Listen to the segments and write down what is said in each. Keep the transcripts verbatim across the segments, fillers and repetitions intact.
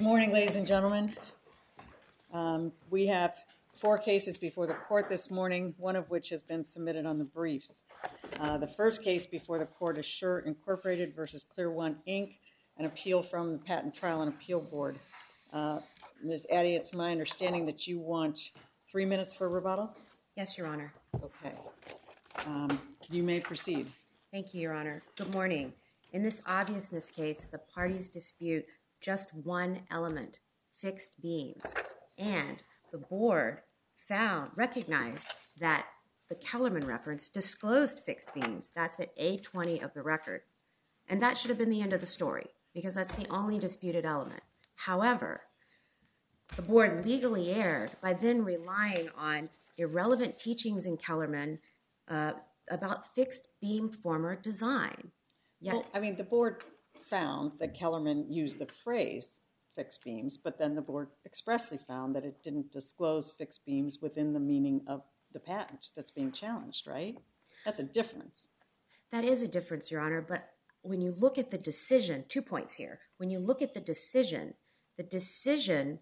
Good morning, ladies and gentlemen. Um, we have four cases before the court this morning, one of which has been submitted on the briefs. Uh, the first case before the court is Shure Incorporated versus Clear One Incorporated, an appeal from the Patent Trial and Appeal Board. Uh, Miz Addy, it's my understanding that you want three minutes for rebuttal? Yes, Your Honor. Okay. Um, you may proceed. Thank you, Your Honor. Good morning. In this obviousness case, the parties dispute just one element, fixed beams. And the board found, recognized that the Kellerman reference disclosed fixed beams. That's at A twenty of the record. And that should have been the end of the story because that's the only disputed element. However, the board legally erred by then relying on irrelevant teachings in Kellerman uh, about fixed beam former design. Yet, Well, I mean, the board found that Kellerman used the phrase fixed beams, but then the board expressly found that it didn't disclose fixed beams within the meaning of the patent that's being challenged, right? That's a difference. that is a difference, Your Honor, but when you look at the decision, two points here. When you look at the decision, the decision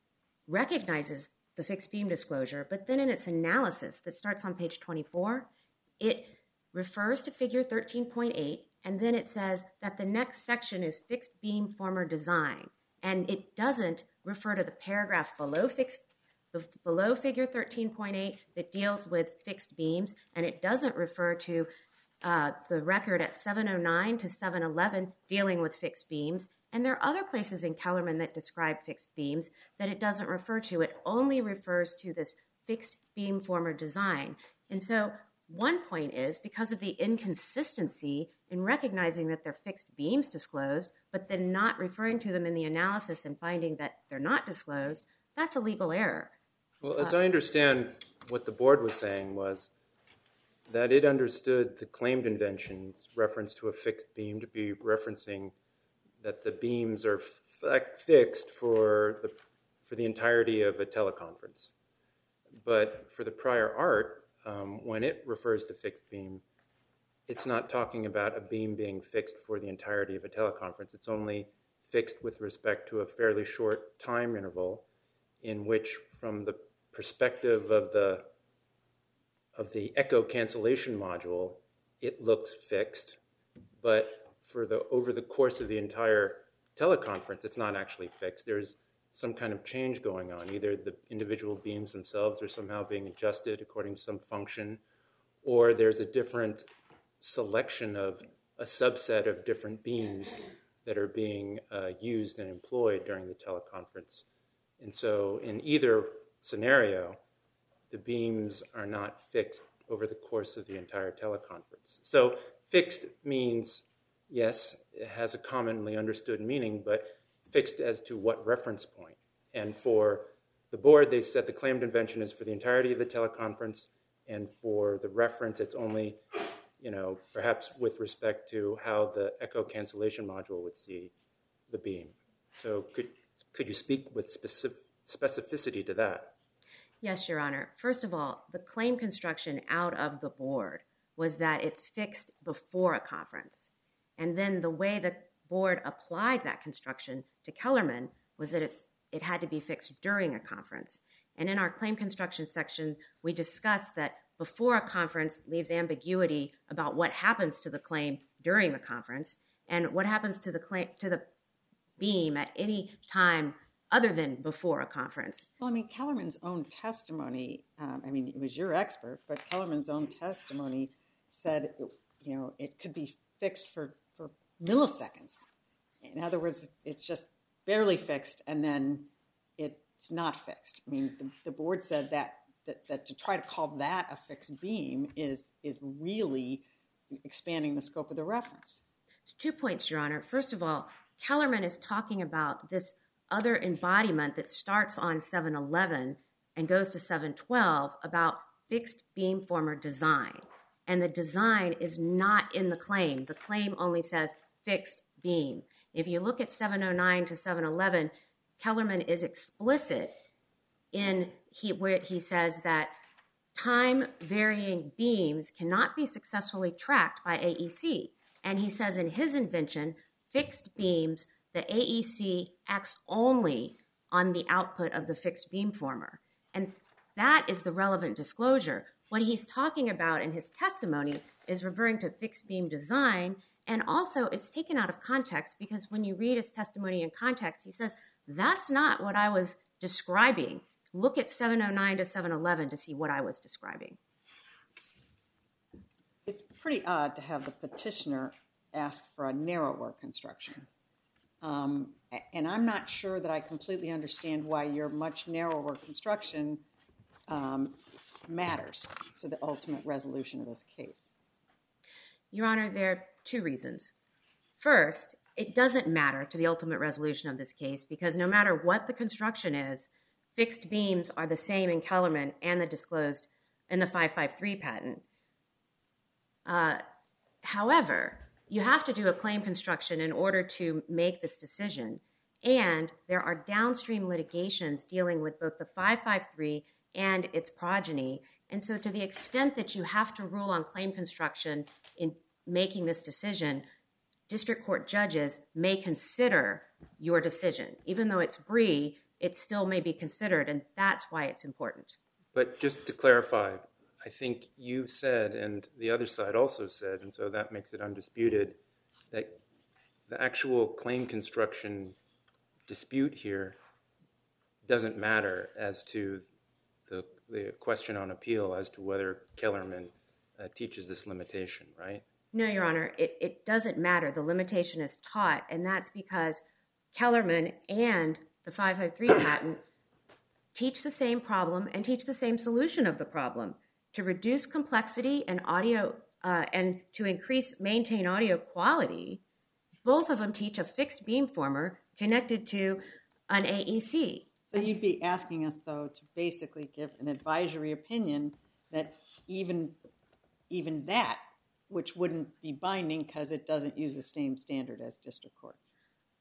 recognizes the fixed beam disclosure, but then in its analysis that starts on page twenty-four, it refers to figure thirteen point eight, and then it says that the next section is fixed beam former design, and it doesn't refer to the paragraph below fixed the, below figure thirteen point eight that deals with fixed beams, and it doesn't refer to uh, the record at seven oh nine to seven eleven dealing with fixed beams. And there are other places in Kellerman that describe fixed beams that it doesn't refer to. It only refers to this fixed beam former design. And so one point is because of the inconsistency in recognizing that they're fixed beams disclosed, but then not referring to them in the analysis and finding that they're not disclosed, that's a legal error. Well, as I understand what the board was saying was that it understood the claimed invention's reference to a fixed beam to be referencing that the beams are f- fixed for the for the entirety of a teleconference. But for the prior art, um, when it refers to fixed beam, it's not talking about a beam being fixed for the entirety of a teleconference. It's only fixed with respect to a fairly short time interval in which, from the perspective of the of the echo cancellation module, it looks fixed, but for the over the course of the entire teleconference, it's not actually fixed. There's some kind of change going on. Either the individual beams themselves are somehow being adjusted according to some function, or there's a different selection of a subset of different beams that are being uh, used and employed during the teleconference. And so in either scenario, the beams are not fixed over the course of the entire teleconference. So fixed means, yes, it has a commonly understood meaning, but fixed as to what reference point. And for the board, they said the claimed invention is for the entirety of the teleconference, and for the reference, it's only, you know, perhaps with respect to how the echo cancellation module would see the beam. So could could you speak with specific specificity to that? Yes, Your Honor. First of all, the claim construction out of the board was that it's fixed before a conference. And then the way the board applied that construction to Kellerman was that it's it had to be fixed during a conference. And in our claim construction section, we discussed that before a conference leaves ambiguity about what happens to the claim during the conference and what happens to the claim to the beam at any time other than before a conference. Well, I mean, Kellerman's own testimony, um, I mean, it was your expert, but Kellerman's own testimony said, you know, it could be fixed for, for milliseconds. In other words, it's just barely fixed, and then it's not fixed. I mean, the, the board said that, that that to try to call that a fixed beam is is really expanding the scope of the reference. Two points, Your Honor. First of all, Kellerman is talking about this other embodiment that starts on seven eleven and goes to seven twelve about fixed beam former design. And the design is not in the claim. The claim only says fixed beam. If you look at seven oh nine to seven eleven, Kellerman is explicit in he, where he says that time-varying beams cannot be successfully tracked by A E C. And he says in his invention, fixed beams the A E C acts only on the output of the fixed beamformer. And that is the relevant disclosure. What he's talking about in his testimony is referring to fixed beam design, and also it's taken out of context because when you read his testimony in context, he says, that's not what I was describing. Look at seven oh nine to seven eleven to see what I was describing. It's pretty odd to have the petitioner ask for a narrower construction. Um, and I'm not sure that I completely understand why your much narrower construction um, matters to the ultimate resolution of this case. Your Honor, there are two reasons. First, it doesn't matter to the ultimate resolution of this case because no matter what the construction is, fixed beams are the same in Kellerman and the disclosed in the five five three patent. Uh, however, you have to do a claim construction in order to make this decision, and there are downstream litigations dealing with both the five five three and its progeny, and so to the extent that you have to rule on claim construction in making this decision, district court judges may consider your decision. Even though it's Bree, it still may be considered, and that's why it's important. But just to clarify, I think you said, and the other side also said, and so that makes it undisputed, that the actual claim construction dispute here doesn't matter as to the, the question on appeal as to whether Kellerman uh, teaches this limitation, right? No, Your Honor, it, it doesn't matter. The limitation is taught, and that's because Kellerman and the five five three patent teach the same problem and teach the same solution of the problem. To reduce complexity and audio uh, and to increase, maintain audio quality, both of them teach a fixed beamformer connected to an A E C. So you'd be asking us, though, to basically give an advisory opinion that even, even that, which wouldn't be binding because it doesn't use the same standard as district courts.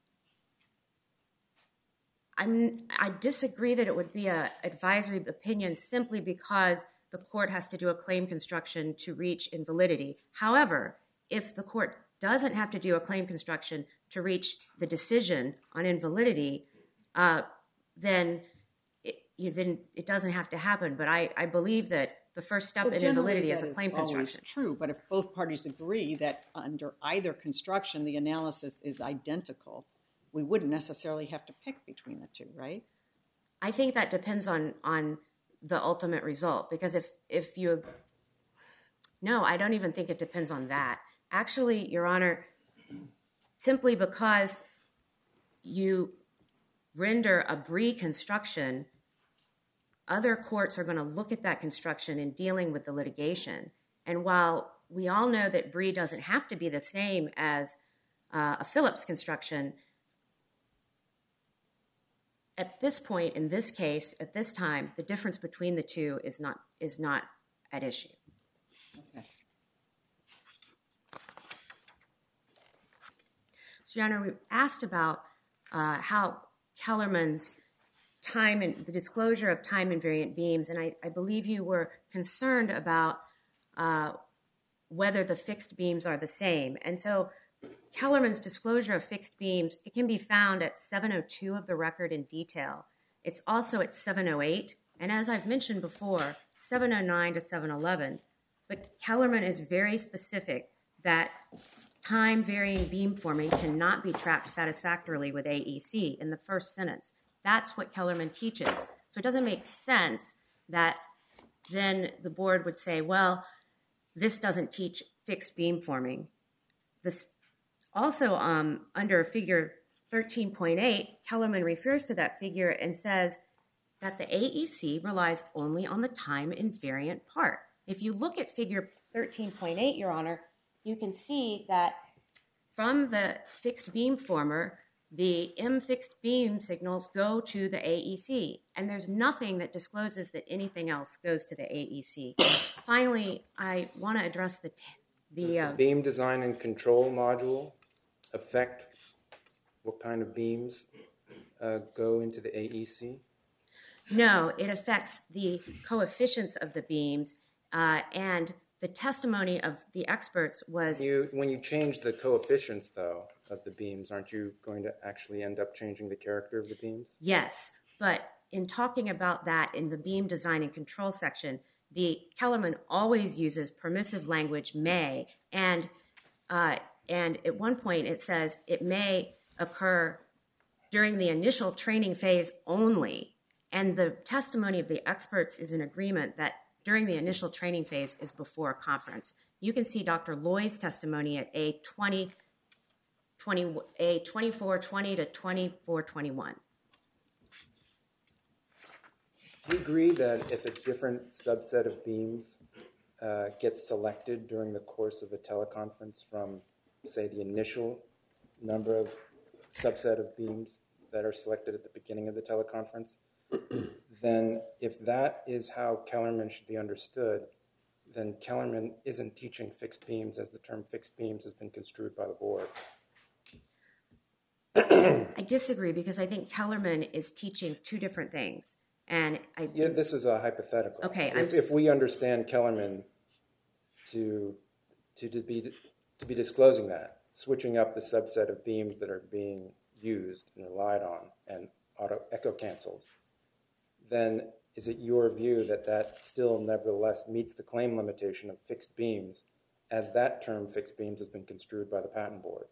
I'm, I disagree that it would be an advisory opinion simply because the court has to do a claim construction to reach invalidity. However, if the court doesn't have to do a claim construction to reach the decision on invalidity, uh, then, it, you, then it doesn't have to happen. But I, I believe that the first step well, in invalidity is a claim construction. True, but if both parties agree that under either construction the analysis is identical, we wouldn't necessarily have to pick between the two, right? I think that depends on on the ultimate result, because if if you no, I don't even think it depends on that. Actually, Your Honor, simply because you render a Bree construction, other courts are going to look at that construction in dealing with the litigation. And while we all know that Bree doesn't have to be the same as uh, a Phillips construction, at this point, in this case, at this time, the difference between the two is not is not at issue. Okay. So, Your Honor, we asked about uh, how Kellerman's time and the disclosure of time invariant beams, and I, I believe you were concerned about uh, whether the fixed beams are the same. And so Kellerman's disclosure of fixed beams, it can be found at seven oh two of the record in detail. It's also at seven oh eight, and as I've mentioned before, seven oh nine to seven eleven. But Kellerman is very specific that time-varying beamforming cannot be tracked satisfactorily with A E C in the first sentence. That's what Kellerman teaches. So it doesn't make sense that then the board would say, well, this doesn't teach fixed beamforming. This also, um, under figure thirteen point eight, Kellerman refers to that figure and says that the A E C relies only on the time invariant part. If you look at figure thirteen point eight, Your Honor, you can see that from the fixed beamformer, the M fixed beam signals go to the A E C, and there's nothing that discloses that anything else goes to the A E C. Finally, I want to address the... T- the, uh, the beam design and control module affect what kind of beams uh, go into the A E C? No, it affects the coefficients of the beams, uh, and the testimony of the experts was... You, when you change the coefficients, though, of the beams, aren't you going to actually end up changing the character of the beams? Yes, but in talking about that in the beam design and control section, the Kellerman always uses permissive language may, and uh, and at one point it says it may occur during the initial training phase only. And the testimony of the experts is in agreement that during the initial training phase is before a conference. You can see Doctor Loy's testimony at A twenty, twenty, A twenty-four twenty to twenty-four twenty-one. Do you agree that if a different subset of beams uh, gets selected during the course of a teleconference from, say, the initial number of subset of beams that are selected at the beginning of the teleconference, then if that is how Kellerman should be understood, then Kellerman isn't teaching fixed beams as the term fixed beams has been construed by the board. I disagree because I think Kellerman is teaching two different things. And I Yeah, this is a hypothetical. Okay, If, I'm... if we understand Kellerman to, to, to, be, to be disclosing that, switching up the subset of beams that are being used and relied on and auto echo canceled, then is it your view that that still nevertheless meets the claim limitation of fixed beams as that term fixed beams has been construed by the patent board?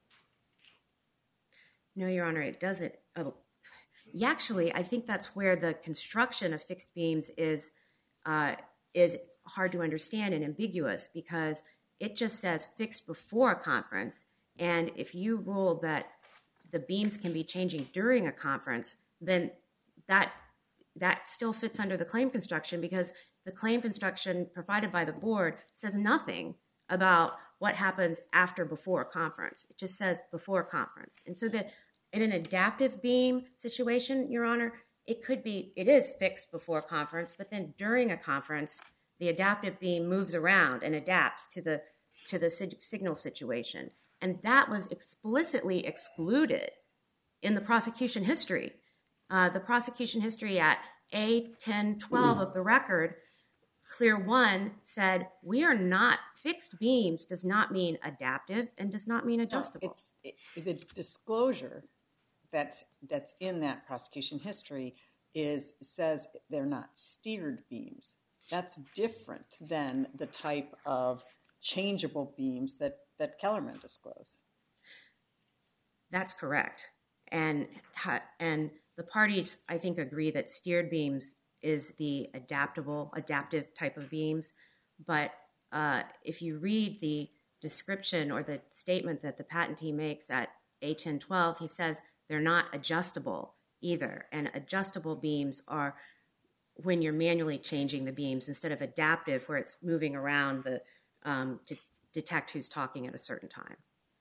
No, Your Honor, it doesn't. Oh, actually, I think that's where the construction of fixed beams is uh, is hard to understand and ambiguous, because it just says fixed before a conference. And if you rule that the beams can be changing during a conference, then that that still fits under the claim construction, because the claim construction provided by the board says nothing about what happens after before a conference. It just says before a conference. And so that in an adaptive beam situation, Your Honor, it could be, it is fixed before a conference, but then during a conference, the adaptive beam moves around and adapts to the to the signal situation. And that was explicitly excluded in the prosecution history. Uh, the prosecution history at A ten twelve of the record, Clear one said, we are not, fixed beams does not mean adaptive and does not mean adjustable. No, it's it, the disclosure that's, that's in that prosecution history is says they're not steered beams. That's different than the type of changeable beams that, that Kellerman disclosed. That's correct. And and the parties, I think, agree that steered beams is the adaptable, adaptive type of beams. But uh, if you read the description or the statement that the patentee makes at A ten twelve, he says they're not adjustable either. And adjustable beams are when you're manually changing the beams instead of adaptive, where it's moving around the um, to detect who's talking at a certain time.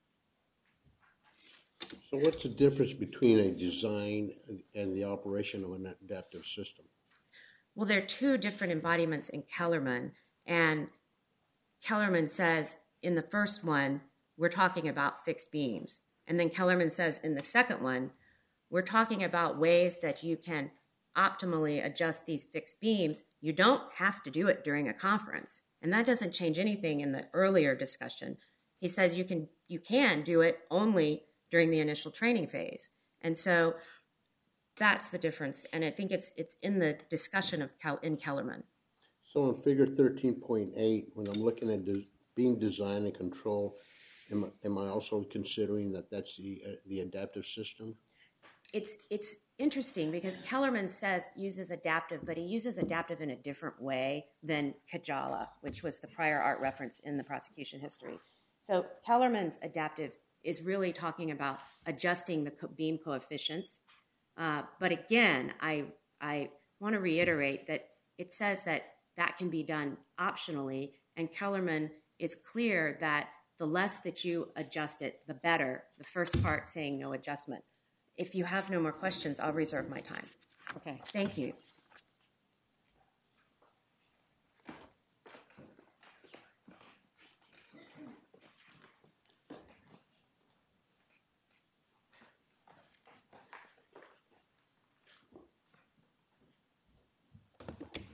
So what's the difference between a design and the operation of an adaptive system? Well, there are two different embodiments in Kellerman. And Kellerman says in the first one, we're talking about fixed beams. And then Kellerman says in the second one, we're talking about ways that you can optimally adjust these fixed beams. You don't have to do it during a conference. And that doesn't change anything in the earlier discussion. He says you can you can do it only during the initial training phase. And so that's the difference. And I think it's it's in the discussion of Kel, in Kellerman. So in figure thirteen point eight, when I'm looking at de- beam design and control, am, am I also considering that that's the uh, the adaptive system? It's it's interesting because Kellerman says uses adaptive, but he uses adaptive in a different way than Kajala, which was the prior art reference in the prosecution history. So Kellerman's adaptive is really talking about adjusting the co- beam coefficients. Uh, but again, I I want to reiterate that it says that that can be done optionally, and Kellerman is clear that the less that you adjust it, the better. The first part saying no adjustment. If you have no more questions, I'll reserve my time. Okay. Thank you.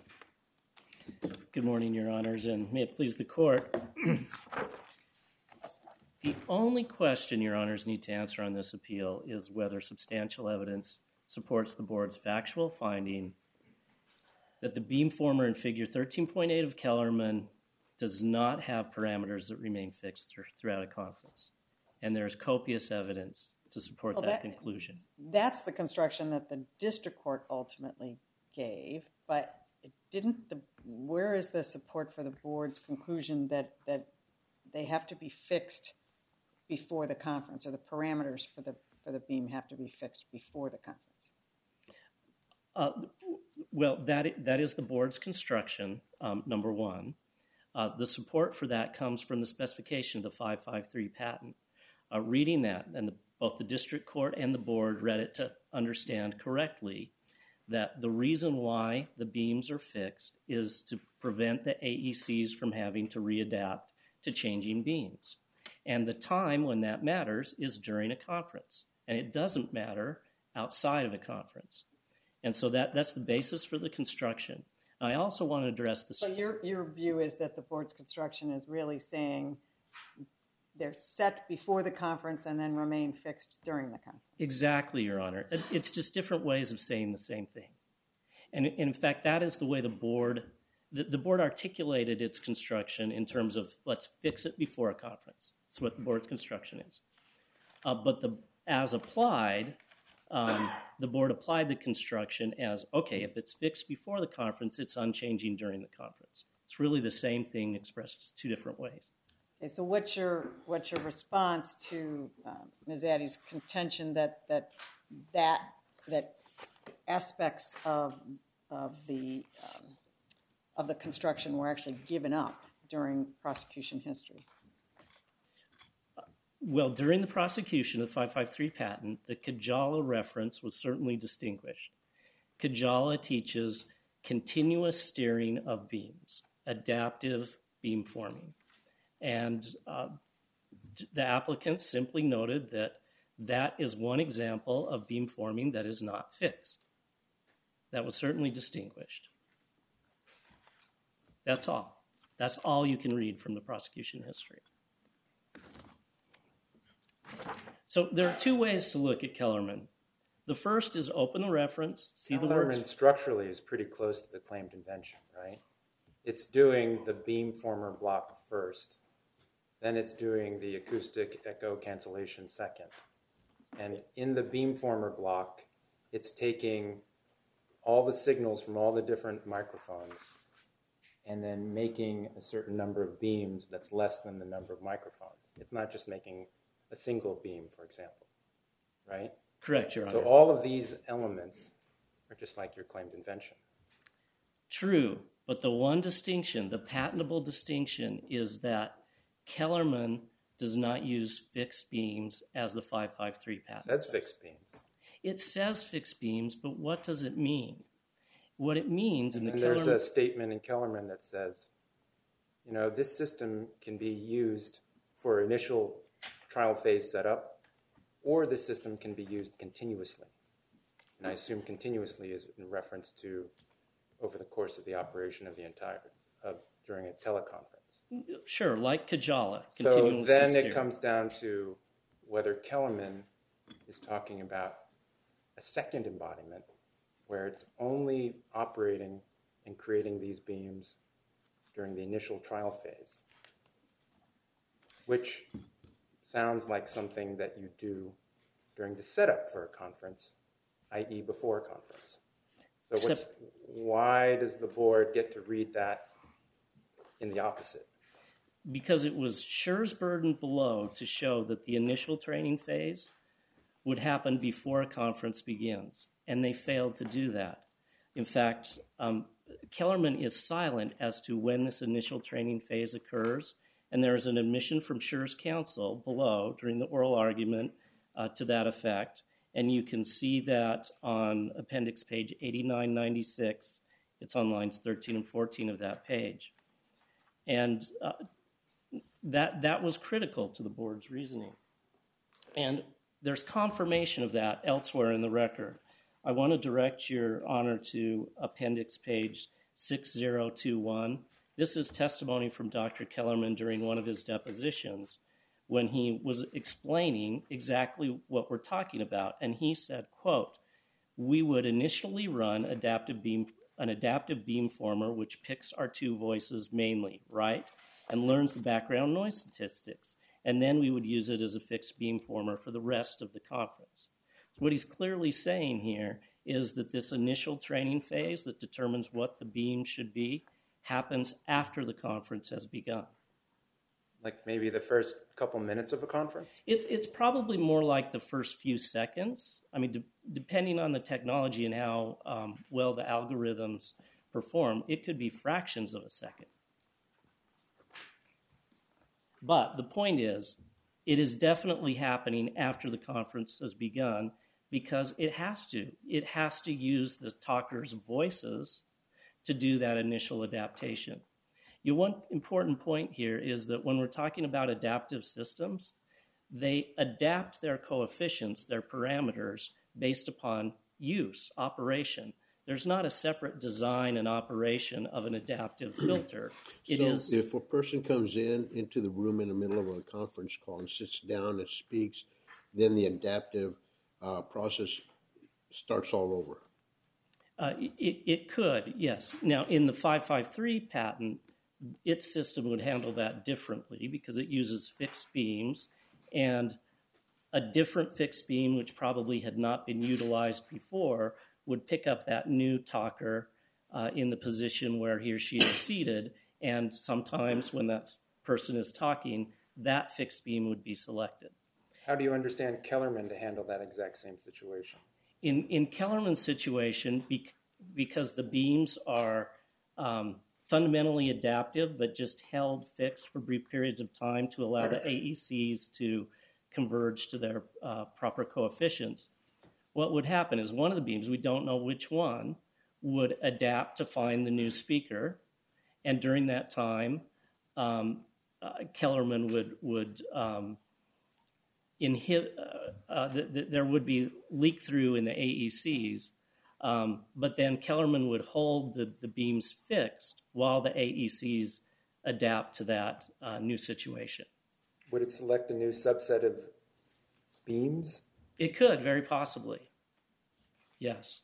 Good morning, Your Honors, and may it please the Court. The only question Your Honors need to answer on this appeal is whether substantial evidence supports the board's factual finding that the beamformer in figure thirteen point eight of Kellerman does not have parameters that remain fixed th- throughout a conference. And there's copious evidence to support Well, that, that- conclusion. That's the construction that the district court ultimately gave, but it didn't the where is the support for the board's conclusion that that they have to be fixed before the conference, or the parameters for the for the beam have to be fixed before the conference? Uh, well, that i- that is the board's construction, um, number one. Uh, the support for that comes from the specification of the five five three patent. Uh, reading that, and the, both the district court and the board read it to understand correctly that the reason why the beams are fixed is to prevent the A E Cs from having to readapt to changing beams. And the time when that matters is during a conference. And it doesn't matter outside of a conference. And so that, that's the basis for the construction. I also want to address the... So your your view is that the board's construction is really saying they're set before the conference and then remain fixed during the conference. Exactly, Your Honor. It- It's just different ways of saying the same thing. And in fact, that is the way the board... The, the board articulated its construction in terms of let's fix it before a conference. That's what the board's construction is. Uh, but the as applied, um, the board applied the construction as, okay, if it's fixed before the conference, it's unchanging during the conference. It's really the same thing expressed just two different ways. Okay, so what's your what's your response to um, Miz Addy's contention that that that that aspects of of the um, of the construction were actually given up during prosecution history? Well, during the prosecution of the five five three patent, the Kajala reference was certainly distinguished. Kajala teaches continuous steering of beams, adaptive beam forming. And uh, the applicant simply noted that that is one example of beam forming that is not fixed. That was certainly distinguished. That's all. That's all you can read from the prosecution history. So there are two ways to look at Kellerman. The first is open the reference, see the Kellerman words. structurally is pretty close to the claimed invention, right? It's doing the beamformer block first, then it's doing the acoustic echo cancellation second. And in the beamformer block, it's taking all the signals from all the different microphones and then making a certain number of beams that's less than the number of microphones. It's not just making a single beam, for example, right? Correct, Your Honor. So all of these elements are just like your claimed invention. True, but the one distinction, the patentable distinction, is that Kellerman does not use fixed beams as the five five three patent That's says. fixed beams. It says fixed beams, but what does it mean? What it means in the And there's Kellerman... a statement in Kellerman that says, you know, this system can be used for initial trial phase setup, or this system can be used continuously. And I assume continuously is in reference to over the course of the operation of the entire, of during a teleconference. Sure, like Kajala. So continuously then steering. it comes down to whether Kellerman is talking about a second embodiment where it's only operating and creating these beams during the initial trial phase, which sounds like something that you do during the setup for a conference, that is before a conference. So what's, Except- why does the board get to read that in the opposite? Because it was Scher's burden below to show that the initial training phase would happen before a conference begins, and they failed to do that. In fact, um, Kellerman is silent as to when this initial training phase occurs, and there is an admission from Scher's counsel below during the oral argument uh, to that effect, and you can see that on appendix page eighty-nine ninety-six. It's on lines thirteen and fourteen of that page. And uh, that that was critical to the board's reasoning. And there's confirmation of that elsewhere in the record. I want to direct your honor to appendix page six thousand twenty-one. This is testimony from Doctor Kellerman during one of his depositions, when he was explaining exactly what we're talking about. And he said, quote, "We would initially run adaptive beam, an adaptive beamformer which picks our two voices mainly, right, and learns the background noise statistics. And then we would use it as a fixed beamformer for the rest of the conference." What he's clearly saying here is that this initial training phase that determines what the beam should be happens after the conference has begun. Like maybe the first couple minutes of a conference? It's, it's probably more like the first few seconds. I mean, de- depending on the technology and how um, well the algorithms perform, it could be fractions of a second. But the point is, it is definitely happening after the conference has begun because it has to. It has to use the talkers' voices to do that initial adaptation. You know, one important point here is that when we're talking about adaptive systems, they adapt their coefficients, their parameters, based upon use, operation. There's not a separate design and operation of an adaptive filter. It so is. If a person comes in into the room in the middle of a conference call and sits down and speaks, then the adaptive uh, process starts all over. Uh, it, it could, yes. Now, in the five five three patent, its system would handle that differently because it uses fixed beams, and a different fixed beam, which probably had not been utilized before, would pick up that new talker uh, in the position where he or she is seated, and sometimes when that person is talking, that fixed beam would be selected. How do you understand Kellerman to handle that exact same situation? In, in Kellerman's situation, bec- because the beams are um, fundamentally adaptive, but just held fixed for brief periods of time to allow the A E Cs to converge to their uh, proper coefficients, what would happen is one of the beams, we don't know which one, would adapt to find the new speaker, and during that time, um, uh, Kellerman would would um, inhibit. Uh, uh, th- th- there would be leak through in the A E Cs, um, but then Kellerman would hold the, the beams fixed while the A E Cs adapt to that uh, new situation. Would it select a new subset of beams? It could, very possibly. Yes.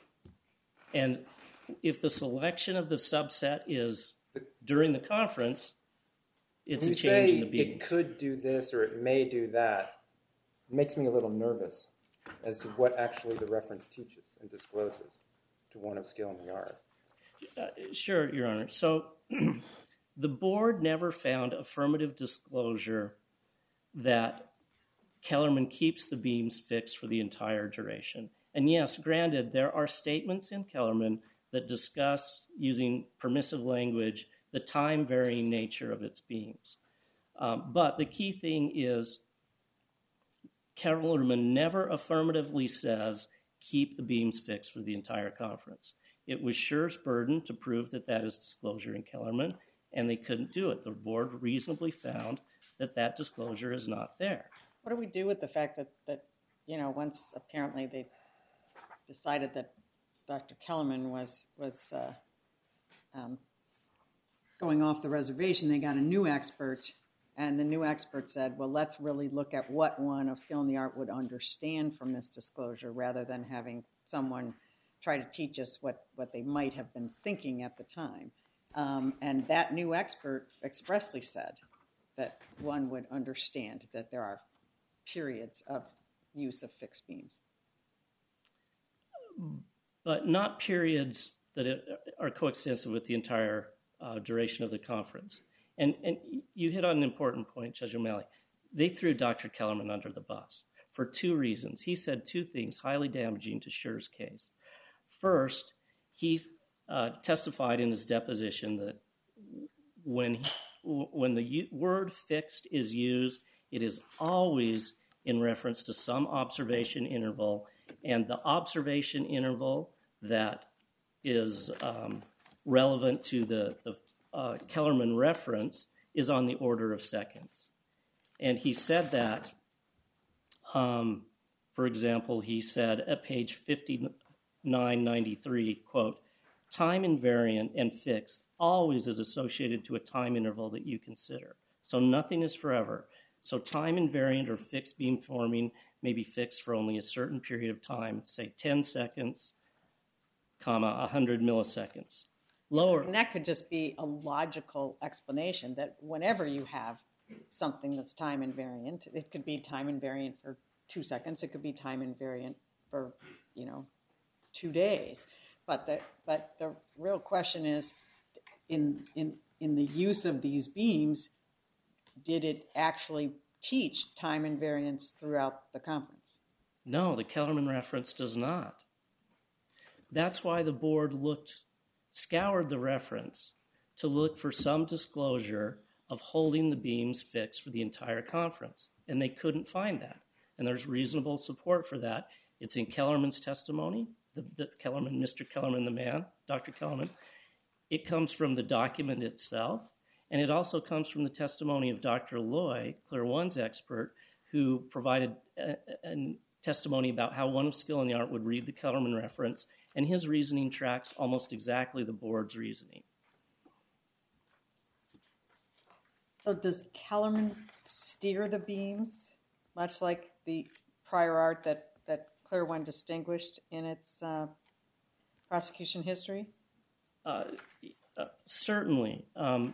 And if the selection of the subset is during the conference, it's when a you change say in the beams. It could do this or it may do that, it makes me a little nervous as to what actually the reference teaches and discloses to one of skill in the art. Uh, sure, Your Honor. So the board never found affirmative disclosure that Kellerman keeps the beams fixed for the entire duration. And yes, granted, there are statements in Kellerman that discuss, using permissive language, the time-varying nature of its beams. Um, but the key thing is Kellerman never affirmatively says, keep the beams fixed for the entire conference. It was Scher's burden to prove that that is disclosure in Kellerman, and they couldn't do it. The board reasonably found that that disclosure is not there. What do we do with the fact that, that you know, once apparently they decided that Doctor Kellerman was, was uh, um, going off the reservation, they got a new expert, and the new expert said, well, let's really look at what one of skill in the art would understand from this disclosure rather than having someone try to teach us what, what they might have been thinking at the time. Um, and that new expert expressly said that one would understand that there are periods of use of fixed beams. But not periods that are coextensive with the entire uh, duration of the conference. And, and you hit on an important point, Judge O'Malley. They threw Doctor Kellerman under the bus for two reasons. He said two things highly damaging to Scher's case. First, he uh, testified in his deposition that when, he, when the word fixed is used, it is always in reference to some observation interval, and the observation interval that is um, relevant to the, the uh, Kellerman reference is on the order of seconds. And he said that, um, for example, he said at page fifty-nine ninety-three, quote, time invariant and fixed always is associated to a time interval that you consider. So nothing is forever. So time invariant or fixed beamforming may be fixed for only a certain period of time, say ten seconds, comma, one hundred milliseconds. Lower. And that could just be a logical explanation that whenever you have something that's time invariant, it could be time invariant for two seconds, it could be time invariant for, you know, two days. But the but the real question is, in in in the use of these beams, did it actually teach time invariance throughout the conference? No, the Kellerman reference does not. That's why the board looked, scoured the reference to look for some disclosure of holding the beams fixed for the entire conference, and they couldn't find that. And there's reasonable support for that. It's in Kellerman's testimony, the, the Kellerman, Mister Kellerman, the man, Doctor Kellerman. It comes from the document itself, and it also comes from the testimony of Doctor Loy, Clear One's expert, who provided a, a testimony about how one of skill in the art would read the Kellerman reference, and his reasoning tracks almost exactly the board's reasoning. So does Kellerman steer the beams, much like the prior art that, that Clear One distinguished in its uh, prosecution history? Uh, uh, certainly. Um,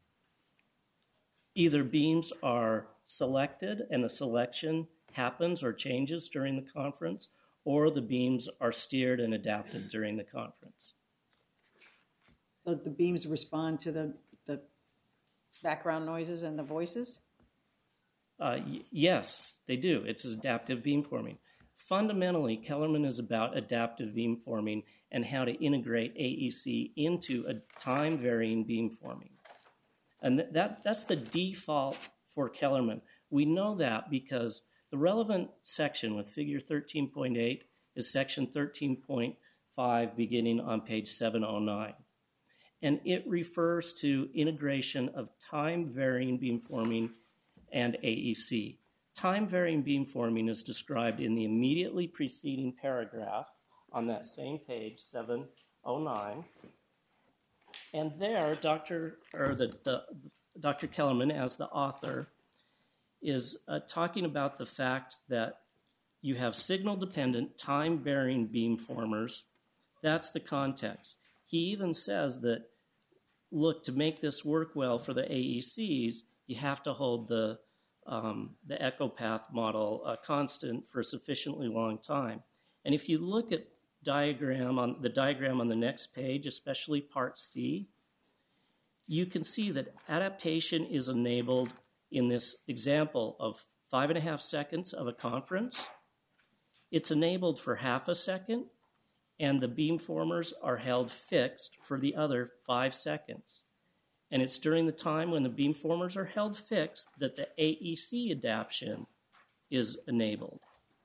either beams are selected and the selection happens or changes during the conference, or the beams are steered and adapted during the conference. So the beams respond to the, the background noises and the voices? Uh, y- yes, they do. It's adaptive beamforming. Fundamentally, Kellerman is about adaptive beamforming and how to integrate A E C into a time-varying beamforming. And th- that, that's the default for Kellerman. We know that because the relevant section with figure thirteen point eight is section thirteen point five beginning on page seven oh nine. And it refers to integration of time-varying beamforming and A E C. Time-varying beamforming is described in the immediately preceding paragraph on that same page, seven oh nine. And there, Doctor or the, the Doctor Kellerman, as the author, is uh, talking about the fact that you have signal-dependent, time-varying beamformers. That's the context. He even says that, look, to make this work well for the A E Cs, you have to hold the um, the echo path model uh, constant for a sufficiently long time. And if you look at diagram on the diagram on the next page, especially part C, you can see that adaptation is enabled in this example of five and a half seconds of a conference. It's enabled for half a second, and the beamformers are held fixed for the other five seconds. And it's during the time when the beamformers are held fixed that the A E C adaptation is enabled.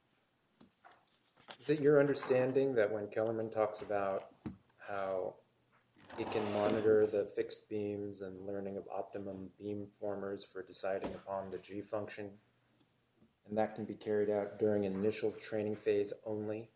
Is it your understanding that when Kellerman talks about how he can monitor the fixed beams and learning of optimum beamformers for deciding upon the G function, and that can be carried out during an initial training phase only,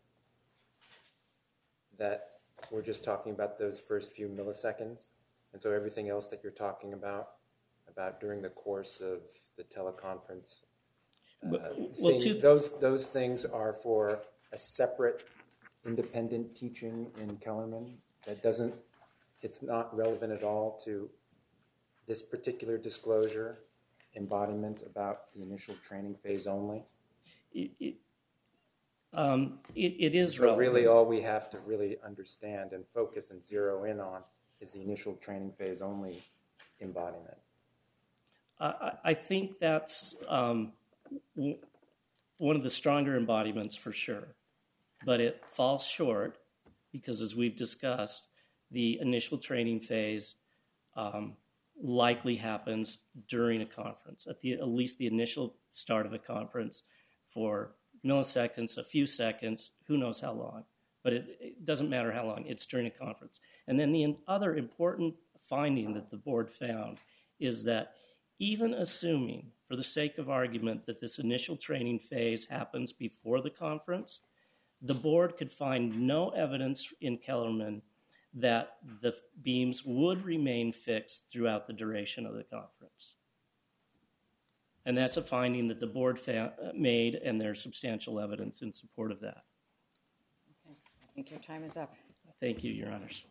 that we're just talking about those first few milliseconds? And so everything else that you're talking about, about during the course of the teleconference, uh, well, thing, two- those, those things are for a separate independent teaching in Kellerman that doesn't, it's not relevant at all to this particular disclosure embodiment about the initial training phase only? It, it, um, it, it is So relevant. really all we have to really understand and focus and zero in on is the initial training phase only embodiment. I, I think that's um, w- one of the stronger embodiments for sure, but it falls short because, as we've discussed, the initial training phase um, likely happens during a conference, at, the, at least the initial start of a conference for milliseconds, a few seconds, who knows how long. But it, it doesn't matter how long, it's during a conference. And then the other important finding that the board found is that even assuming, for the sake of argument, that this initial training phase happens before the conference, the board could find no evidence in Kellerman that the beams would remain fixed throughout the duration of the conference. And that's a finding that the board fa- made, and there's substantial evidence in support of that. Okay. I think your time is up. Thank you, Your Honors.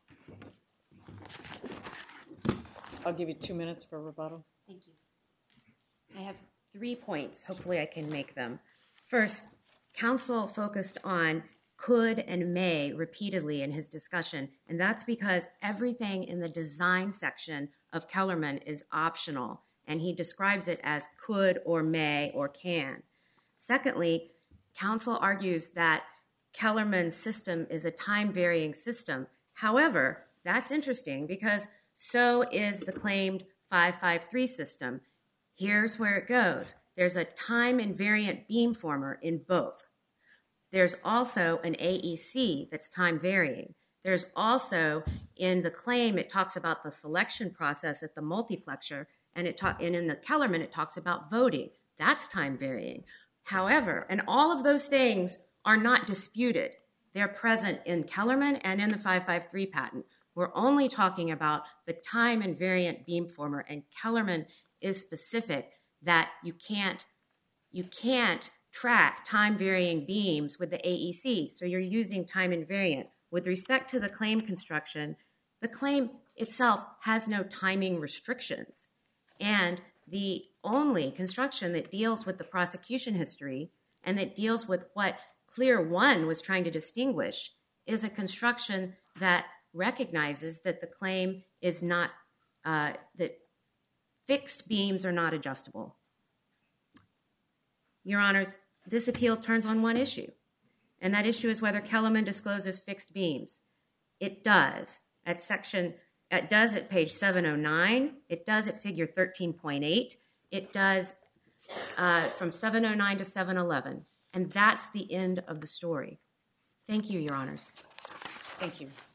I'll give you two minutes for rebuttal. Thank you. I have three points. Hopefully I can make them. First, counsel focused on could and may repeatedly in his discussion, and that's because everything in the design section of Kellerman is optional, and he describes it as could or may or can. Secondly, counsel argues that Kellerman's system is a time-varying system. However, that's interesting because so is the claimed five five three system. Here's where it goes. There's a time-invariant beamformer in both. There's also an A E C that's time-varying. There's also, in the claim, it talks about the selection process at the multiplexer, and, it ta- and in the Kellerman, it talks about voting. That's time-varying. However, and all of those things are not disputed. They're present in Kellerman and in the five five three patent. We're only talking about the time-invariant beamformer, and Kellerman is specific that you can't, you can't track time-varying beams with the A E C, so you're using time-invariant. With respect to the claim construction, the claim itself has no timing restrictions, and the only construction that deals with the prosecution history and that deals with what Clear One was trying to distinguish is a construction that recognizes that the claim is not, uh, that fixed beams are not adjustable. Your Honors, this appeal turns on one issue, and that issue is whether Kellerman discloses fixed beams. It does at section, it does at page seven oh nine, it does at figure thirteen point eight, it does uh, from seven oh nine to seven eleven, and that's the end of the story. Thank you, Your Honors. Thank you.